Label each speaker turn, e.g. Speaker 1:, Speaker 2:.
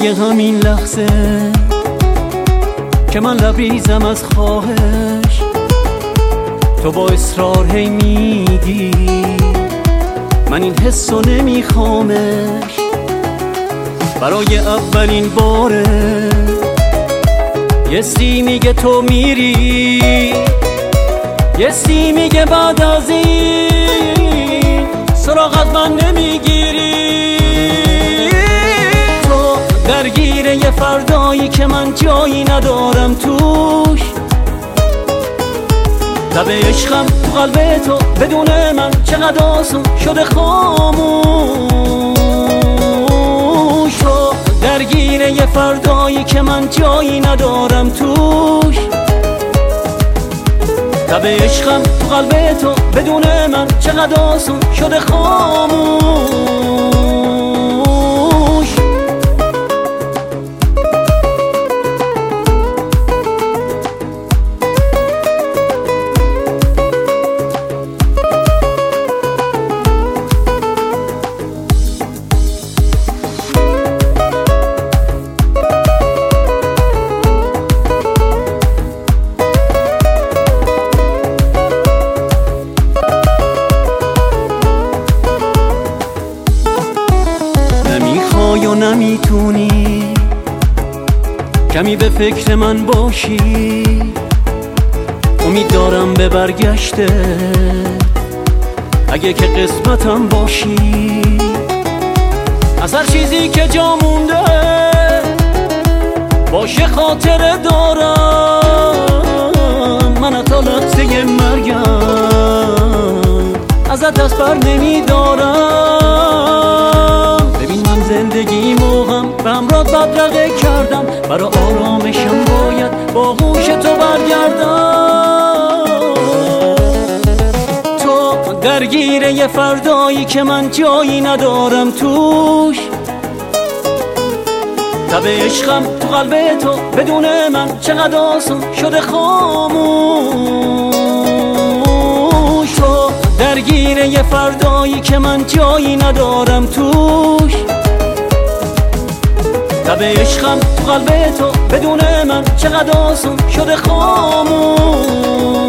Speaker 1: همین لحظه که من لبریزم از خواهش، تو با اصرار هی میگی من این حسو نمیخوامش. برای اولین باره یه سی میگه تو میری، یه سی میگه بعد از این سراغ از من نمیگیری. تو درگیر یه فردایی که من جایی ندارم توش، لب عشقم تو قلب تو بدون من چقدر آسون شده خاموش. تو درگیر یه فردایی که من جایی ندارم توش، لب عشقم تو قلب تو بدون من چقدر آسون شده خاموش. یا نمیتونی کمی به فکر من باشی، امید دارم به برگشته اگه که قسمتم باشی. از هر چیزی که جا مونده باشه خاطره دارم، من تا لحظه مرگم ازت دست بر نمیدارم. زندگی موهم به همراه بدرقه کردم، برا آرامشم باید با هوش تو برگردم. تو درگیر یه فردایی که من جایی ندارم توش، لب عشقم تو قلب تو بدون من چقدر آسون شده خاموش. تو درگیر یه فردایی که من جایی ندارم توش، لب عشقم تو قلب تو بدون من چقدر آسون شده خاموش.